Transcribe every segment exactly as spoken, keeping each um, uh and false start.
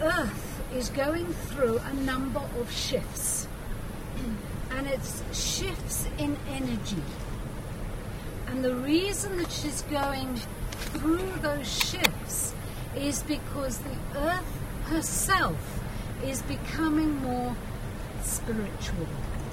Earth is going through a number of shifts, and it's shifts in energy. And the reason that she's going through those shifts is because the Earth herself is becoming more spiritual.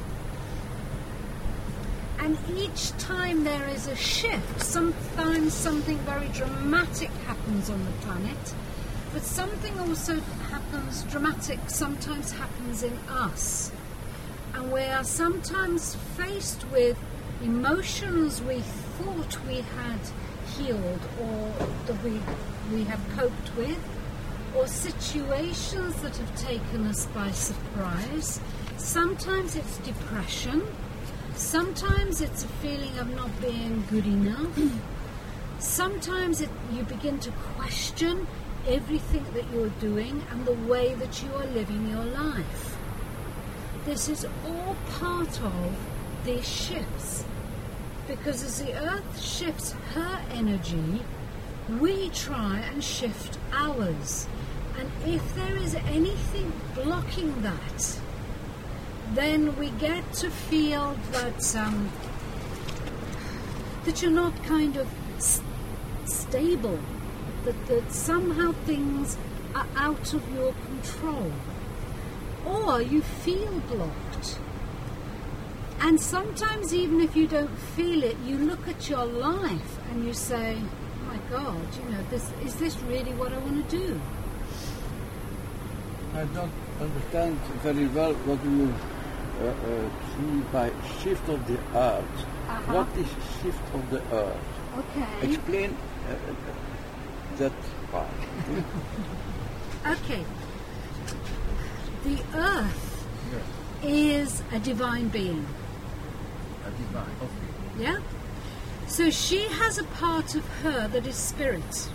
And each time there is a shift, sometimes something very dramatic happens on the planet, but something also happens dramatic, sometimes happens in us. And we are sometimes faced with emotions we thought we had healed or that we, we have coped with, or situations that have taken us by surprise. Sometimes it's depression. Sometimes it's a feeling of not being good enough. Sometimes it, you begin to question everything that you're doing and the way that you are living your life. This is all part of these shifts. Because as the Earth shifts her energy, we try and shift ours. And if there is anything blocking that, then we get to feel that um, that you're not kind of st- stable, that, that somehow things are out of your control, or you feel blocked. And sometimes even if you don't feel it, you look at your life and you say, oh my God, you know, this is this really what I want to do? I don't understand very well what you uh, uh, see by shift of the earth. Uh-huh. What is shift of the earth? Okay. Explain uh, that part. Okay. The Earth Yes. is a divine being. A divine. Okay. Yeah? So she has a part of her that is spirit.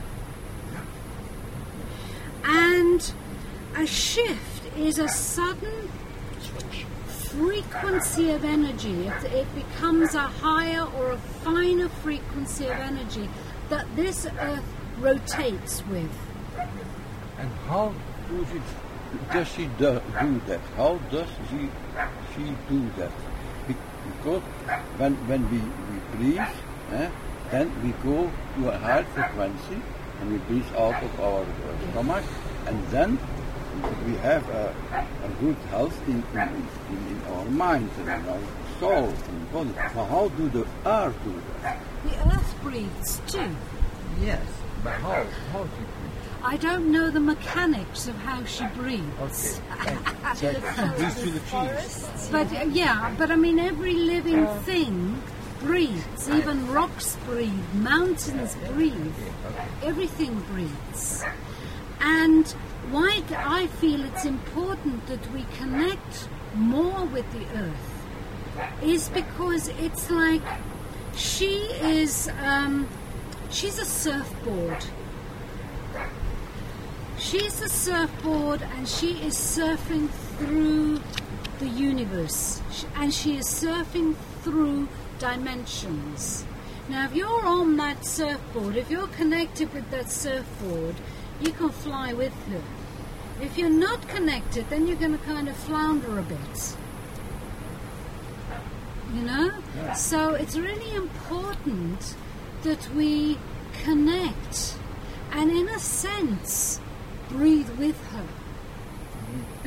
And a shift is a sudden frequency of energy. It, it becomes a higher or a finer frequency of energy that this Earth rotates with. And how do she, does she do, do that? How does she she do that? Be, because when when we, we breathe, eh, then we go to a higher frequency and we breathe out of our uh, stomach, and then we have a, a good health in, in, in, in our mind and in our soul and body. Now, how do the earth do that? The Earth breathes too. Yes. But how? How do you I don't know the mechanics of how she breathes. Okay. Thank you. Thank you. Breathe through the trees. But uh, yeah, but I mean every living thing breathes. Even rocks breathe, mountains breathe, everything breathes. And why do I feel it's important that we connect more with the Earth is because it's like she is, um, she's a surfboard. She's a surfboard and she is surfing through the universe. And she is surfing through dimensions. Now, if you're on that surfboard, if you're connected with that surfboard, you can fly with her. If you're not connected, then you're going to kind of flounder a bit. You know? Yeah. So it's really important that we connect and, in a sense, breathe with her.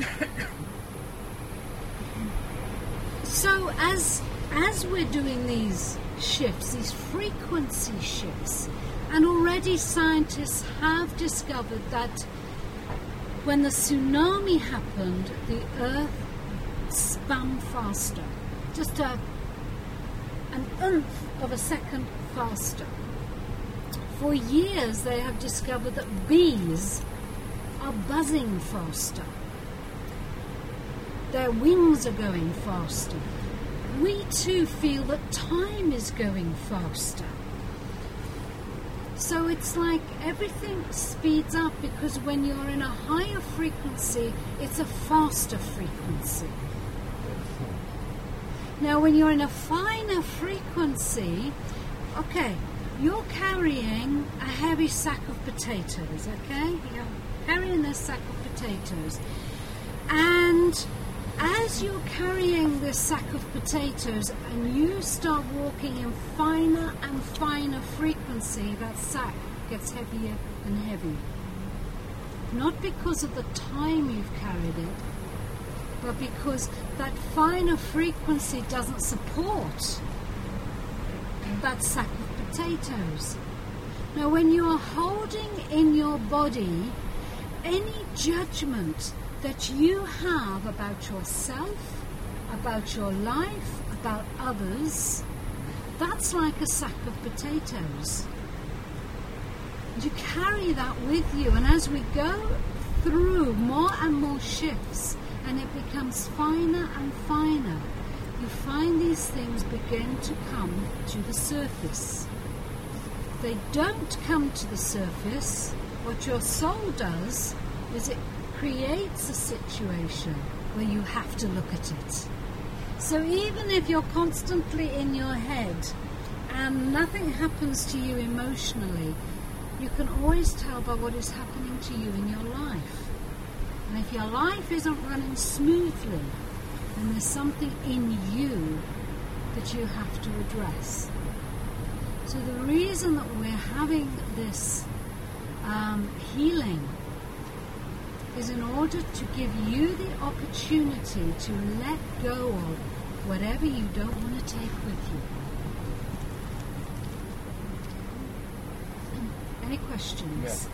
So as as we're doing these shifts, these frequency shifts, and already scientists have discovered that when the tsunami happened, the Earth spun faster, just a, an oomph of a second faster. For years they have discovered that bees are buzzing faster. Their wings are going faster. We too feel that time is going faster. So it's like everything speeds up because when you're in a higher frequency, it's a faster frequency. Now when you're in a finer frequency, okay, you're carrying a heavy sack of potatoes, okay? Yeah. carrying this sack of potatoes. And as you're carrying this sack of potatoes and you start walking in finer and finer frequency, that sack gets heavier and heavier. Not because of the time you've carried it, but because that finer frequency doesn't support that sack of potatoes. Now, when you are holding in your body any judgment that you have about yourself, about your life, about others, that's like a sack of potatoes. You carry that with you, and as we go through more and more shifts and it becomes finer and finer, you find these things begin to come to the surface. They don't come to the surface. What your soul does is it creates a situation where you have to look at it. So even if you're constantly in your head and nothing happens to you emotionally, you can always tell by what is happening to you in your life. And if your life isn't running smoothly, then there's something in you that you have to address. So the reason that we're having this um, healing is in order to give you the opportunity to let go of whatever you don't want to take with you. Any questions?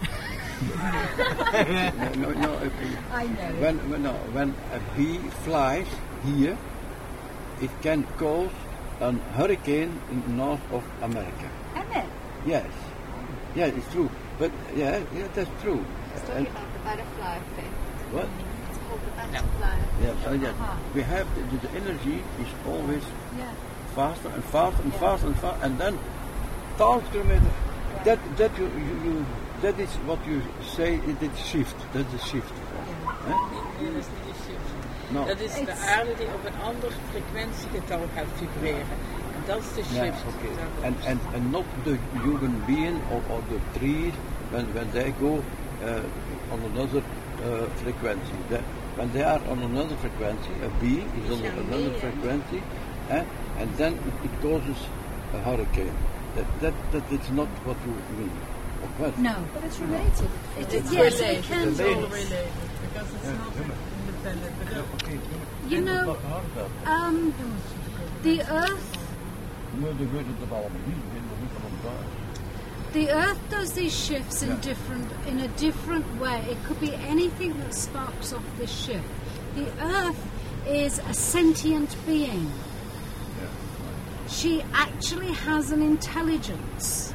Yeah. no, no, no, if, I know. When, when, no, when a bee flies here, it can cause a hurricane in the north of America. Isn't it? Yes. Yeah, it's true. But yeah, yeah, that's true. It's And- talking about the butterfly effect. what? It's called the butterfly effect. Yeah, so yeah, Uh-huh. we have the, the energy is always Yeah. faster and faster and Yeah. faster and faster, and then thousand kilometers. That that you, you, you that is what you say. It is shift. That's a shift. Huh? Nee, dat is niet een shift. No. Dat is de It's- aarde die op een ander frequentiegetal gaat vibreren. En dat is de Yeah, shift. okay. Daarom. And, and and not the human being or, or the trees when when they go uh, on another uh, frequency. That, when they are on another frequency, a bee is on Yeah, another yeah. frequency, eh, and then it, it causes a hurricane. That that that is not what you mean. Or what? No. But it's related. It It's is, yes, related. it can It's be. all related because it's Yeah, not yeah. independent. But Yeah, okay. You En know, wat hard dat? Um, the earth, Nu de weet het allemaal niet. We weten niet van elkaar. the earth does these shifts in Yeah. different, in a different way. It could be anything that sparks off this shift. The earth is a sentient being. Ja. She actually has an intelligence.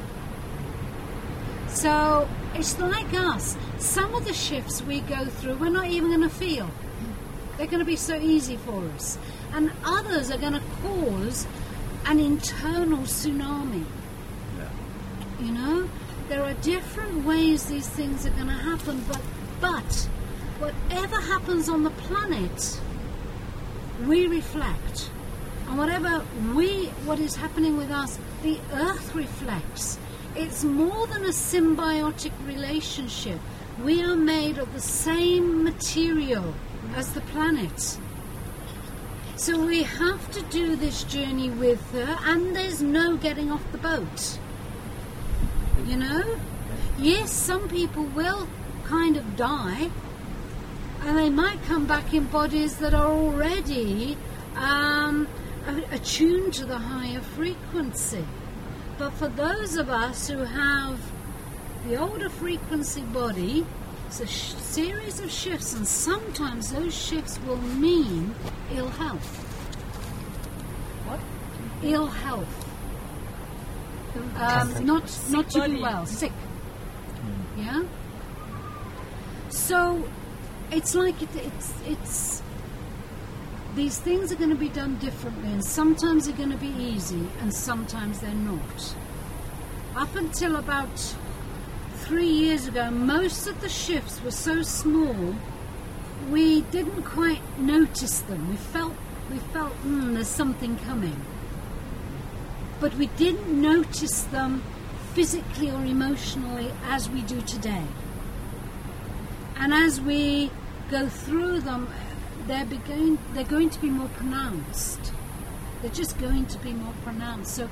So it's like us. Some of the shifts we go through, we're not even going to feel. They're going to be so easy for us. And others are going to cause an internal tsunami. Ja. You know, there are different ways these things are going to happen, but but whatever happens on the planet, we reflect, and whatever we what is happening with us, the Earth reflects. It's more than a symbiotic relationship. We are made of the same material as the planet. So we have to do this journey with her, and there's no getting off the boat. You know? Yes, some people will kind of die, and they might come back in bodies that are already um, a- attuned to the higher frequency. But for those of us who have the older frequency body, it's a sh- series of shifts, and sometimes those shifts will mean ill health. What? Ill health. Um, not not to be body. well, sick. Yeah. So it's like it, it's it's these things are going to be done differently, and sometimes they're going to be easy, and sometimes they're not. Up until about three years ago, most of the shifts were so small, we didn't quite notice them. We felt we felt mm, there's something coming, but we didn't notice them physically or emotionally as we do today. And as we go through them, they're, beginning, they're going to be more pronounced. They're just going to be more pronounced. So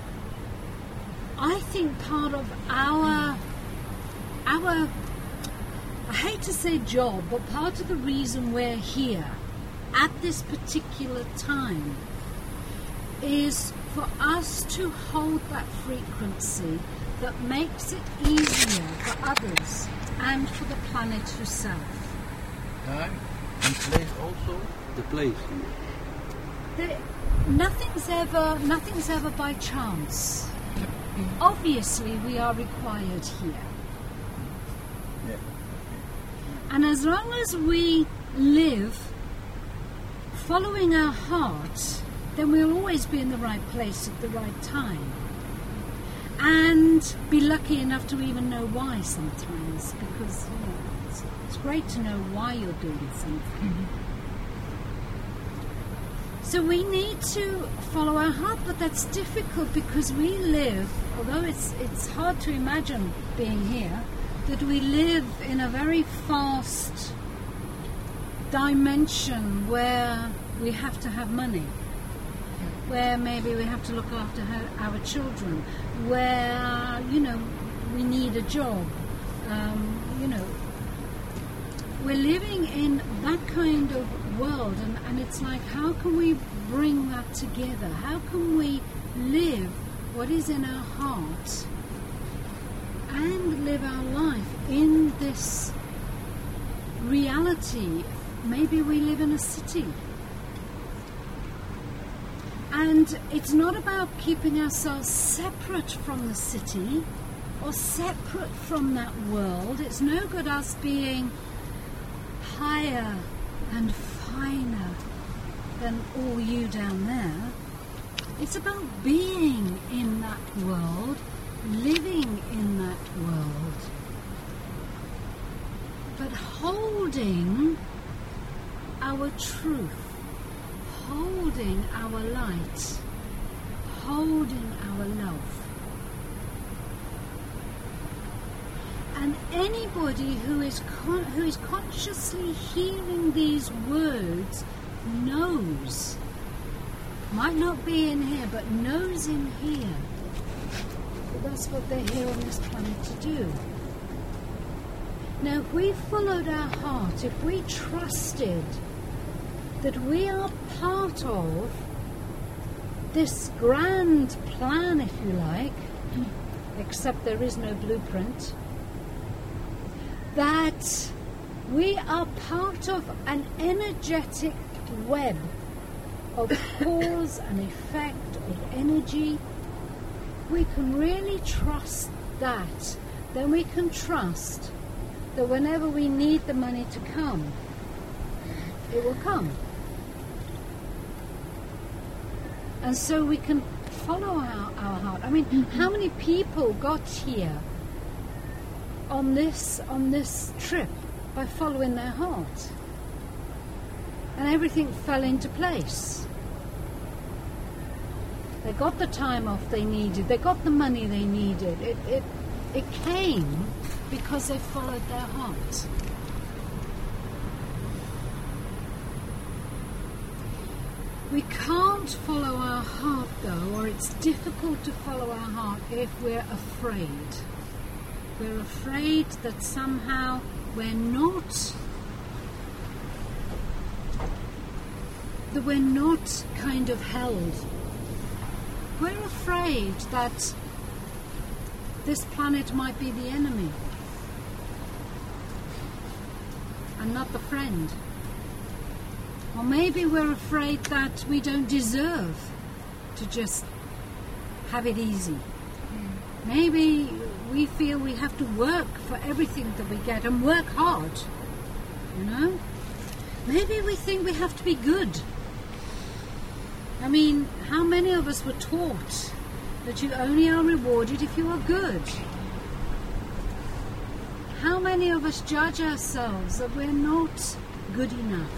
I think part of our, our, I hate to say job, but part of the reason we're here at this particular time is for us to hold that frequency that makes it easier for others and for the planet herself. Time and place also. The place. The, nothing's ever, nothing's ever by chance. Obviously, we are required here. Yeah. And as long as we live following our heart, then we'll always be in the right place at the right time. And be lucky enough to even know why sometimes, because you know, it's, it's great to know why you're doing something. So we need to follow our heart, but that's difficult because we live, although it's it's hard to imagine being here, that we live in a very fast dimension where we have to have money, where maybe we have to look after her, our children, where, you know, we need a job. Um, you know, we're living in that kind of world, and, and it's like, how can we bring that together? How can we live what is in our heart and live our life in this reality? Maybe we live in a city. And it's not about keeping ourselves separate from the city or separate from that world. It's no good us being higher and finer than all you down there. It's about being in that world, living in that world, but holding our truth, holding our light, holding our love. And anybody who is con- who is consciously hearing these words knows, might not be in here, but knows in here that that's what they're here on this planet to do. Now, if we followed our heart, if we trusted that we are part of this grand plan, if you like, except there is no blueprint, that we are part of an energetic web of cause and effect, of energy, we can really trust that. Then we can trust that whenever we need the money to come, it will come. And so we can follow our, our heart. I mean, mm-hmm. How many people got here on this on this trip by following their heart? And everything fell into place. They got the time off they needed. They got the money they needed. It it, it came because they followed their heart. We can't follow our heart, though, or it's difficult to follow our heart if we're afraid. We're afraid that somehow we're not, that we're not kind of held. We're afraid that this planet might be the enemy and not the friend. Or maybe we're afraid that we don't deserve to just have it easy. Mm. Maybe we feel we have to work for everything that we get and work hard, you know? Maybe we think we have to be good. I mean, how many of us were taught that you only are rewarded if you are good? How many of us judge ourselves that we're not good enough?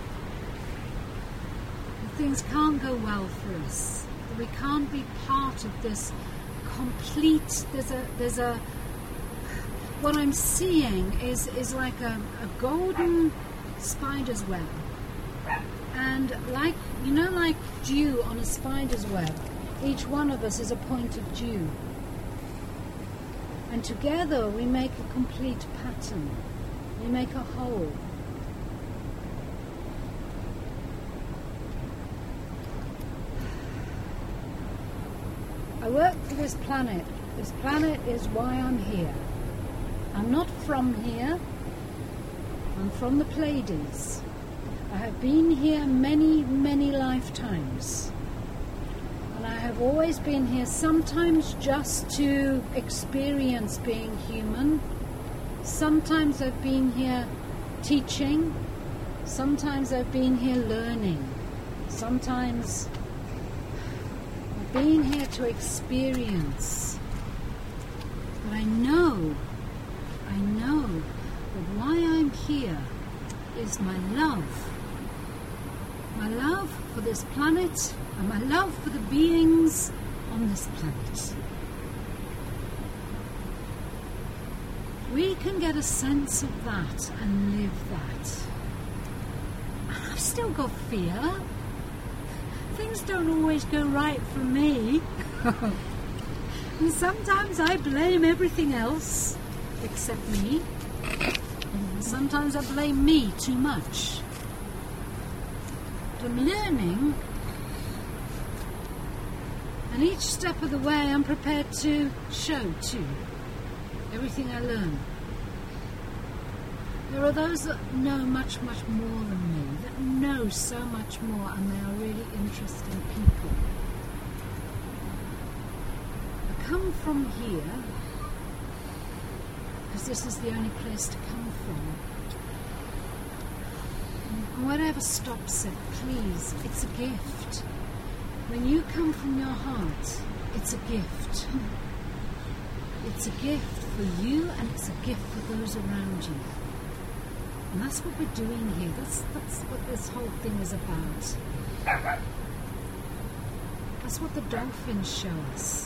Things can't go well for us. We can't be part of this complete. There's a there's a what I'm seeing is, is like a, a golden spider's web. And like, you know, like dew on a spider's web, each one of us is a point of dew. And together we make a complete pattern. We make a whole. I work for this planet. This planet is why I'm here. I'm not from here. I'm from the Pleiades. I have been here many, many lifetimes. And I have always been here, sometimes just to experience being human. Sometimes I've been here teaching. Sometimes I've been here learning. Sometimes I've been here to experience. But I know, I know that why I'm here is my love. My love for this planet and my love for the beings on this planet. We can get a sense of that and live that. I've still got fear. Things don't always go right for me. And sometimes I blame everything else except me. And sometimes I blame me too much. But I'm learning, and each step of the way I'm prepared to show too everything I learn. There are those that know much, much more than me, that know so much more, and they are really interesting people. I come from here because this is the only place to come from. And whatever stops it, please, it's a gift. When you come from your heart, it's a gift. It's a gift for you, and it's a gift for those around you. And that's what we're doing here. That's, that's what this whole thing is about. That's what the dolphins show us.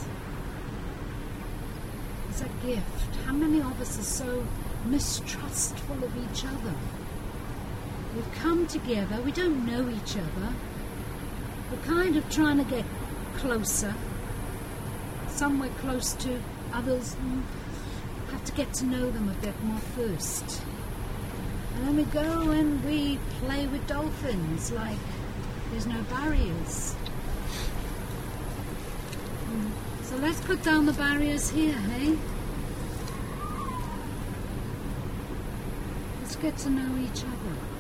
It's a gift. How many of us are so mistrustful of each other? We've come together, we don't know each other. We're kind of trying to get closer. Some we're close to, others mm, have to get to know them a bit more first. And then we go and we play with dolphins like there's no barriers. Mm. So let's put down the barriers here, hey? Let's get to know each other.